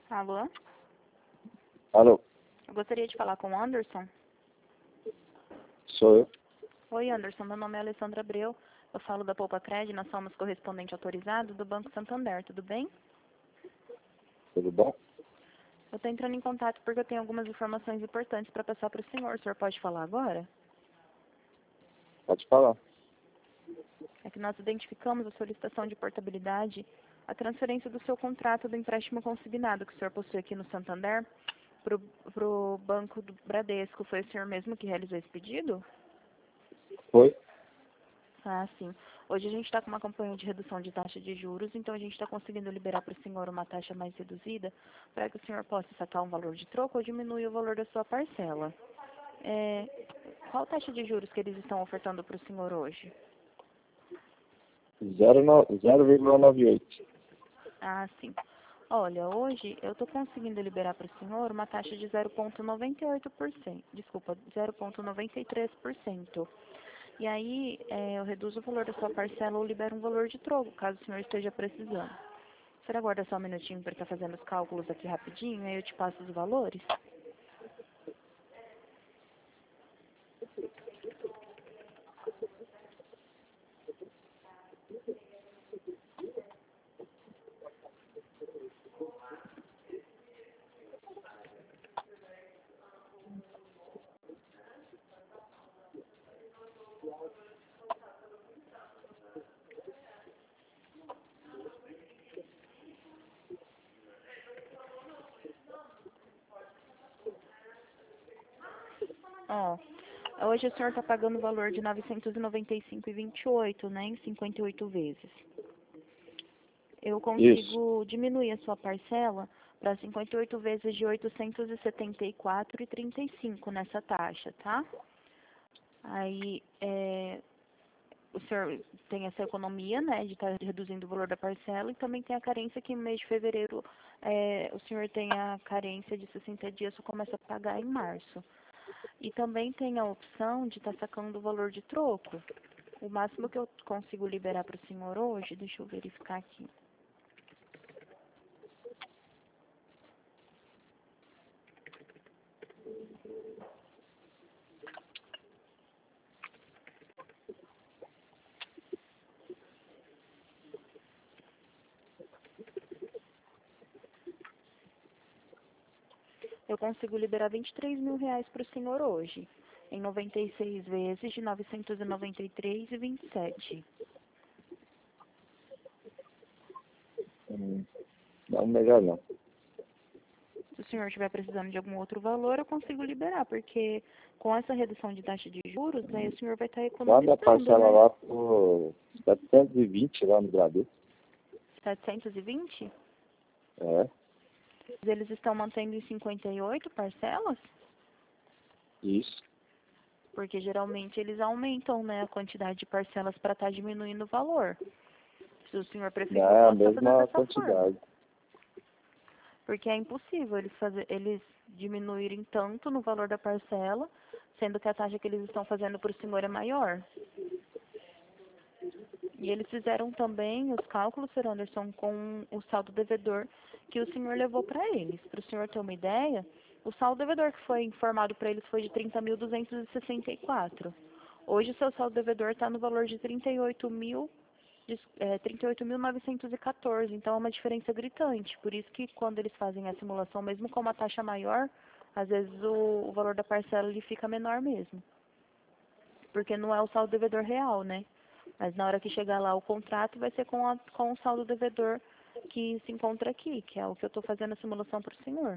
Alô? Alô, Eu gostaria de falar com o Anderson. sou eu. Oi, Anderson. Meu nome é Alessandra Abreu. Eu falo da Poupa Cred. Nós somos correspondente autorizado do Banco Santander. Tudo bem? Tudo bom? Eu estou entrando em contato porque eu tenho algumas informações importantes para passar para o senhor. O senhor pode falar agora? Pode falar. É que nós identificamos a solicitação de portabilidade, a transferência do seu contrato do empréstimo consignado que o senhor possui aqui no Santander para o Banco do Bradesco. Foi o senhor mesmo que realizou esse pedido? Foi? Ah, sim. Hoje a gente está com uma campanha de redução de taxa de juros, então a gente está conseguindo liberar para o senhor uma taxa mais reduzida para que o senhor possa sacar um valor de troco ou diminuir o valor da sua parcela. Qual taxa de juros que eles estão ofertando para o senhor hoje? 0,98. Ah, sim. Olha, hoje eu estou conseguindo liberar para o senhor uma taxa de 0,98%. Desculpa, 0,93%. E aí, eu reduzo o valor da sua parcela ou libero um valor de troco, caso o senhor esteja precisando. Você aguarda só um minutinho para estar fazendo os cálculos aqui rapidinho, aí eu te passo os valores? Ó, hoje o senhor está pagando o valor de R$ 995,28, né, em 58 vezes. Eu Isso. consigo diminuir a sua parcela para 58 vezes de R$ 874,35 nessa taxa, tá? Aí, o senhor tem essa economia, né, de estar reduzindo o valor da parcela, e também tem a carência que no mês de fevereiro o senhor tem a carência de 60 dias, só começa a pagar em março. E também tem a opção de estar sacando o valor de troco. O máximo que eu consigo liberar para o senhor hoje, deixa eu verificar aqui. Eu consigo liberar R$ 23.000 para o senhor hoje, em 96 vezes de R$ 993,27. Não, melhor não. Se o senhor estiver precisando de algum outro valor, eu consigo liberar, porque com essa redução de taxa de juros, aí o senhor vai estar Manda a economizando, parcela né? lá por 720 lá no Bradesco. 720? É, Eles estão mantendo em 58 parcelas? isso. Porque geralmente eles aumentam, né, a quantidade de parcelas para estar diminuindo o valor. Se o senhor Não preferir, eu é a posso estar fazendo mesma dessa forma. quantidade. Porque é impossível eles diminuírem tanto no valor da parcela, sendo que a taxa que eles estão fazendo para o senhor é maior. E eles fizeram também os cálculos, Sr. Anderson, com o saldo devedor que o senhor levou para eles. Para o senhor ter uma ideia, o saldo devedor que foi informado para eles foi de 30.264. Hoje o seu saldo devedor está no valor de 38.914. Então é uma diferença gritante. Por isso que quando eles fazem a simulação, mesmo com uma taxa maior, às vezes o valor da parcela ele fica menor mesmo. Porque não é o saldo devedor real, né? Mas na hora que chegar lá o contrato, vai ser com o saldo devedor que se encontra aqui, que é o que eu estou fazendo a simulação para o senhor.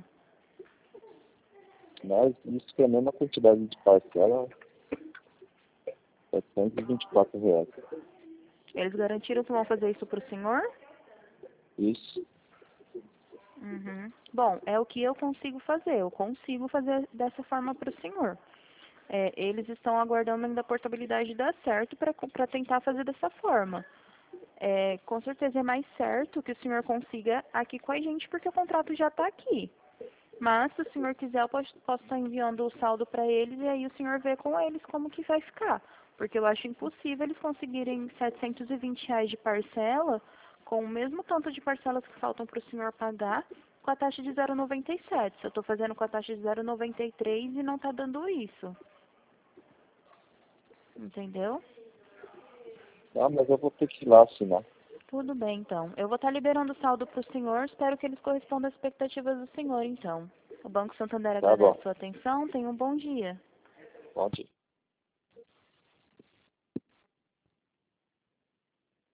Mas isso que é a mesma quantidade de parcela, R$ 724. Eles garantiram que vão fazer isso para o senhor? Isso. Uhum. Bom, é o que eu consigo fazer. Eu consigo fazer dessa forma para o senhor. Eles estão aguardando ainda a portabilidade dar certo para tentar fazer dessa forma. Com certeza é mais certo que o senhor consiga aqui com a gente, porque o contrato já está aqui. Mas, se o senhor quiser, eu posso estar enviando o saldo para eles e aí o senhor vê com eles como que vai ficar. Porque eu acho impossível eles conseguirem R$ 720 de parcela com o mesmo tanto de parcelas que faltam para o senhor pagar com a taxa de 0,97. Se eu estou fazendo com a taxa de 0,93 e não está dando isso. Entendeu? Ah, mas eu vou ter que ir lá assinar. Tudo bem, então. Eu vou estar liberando o saldo para o senhor. Espero que eles correspondam às expectativas do senhor, então. O Banco Santander Tá agradece bom. a sua atenção. Tenha um bom dia. Bom dia.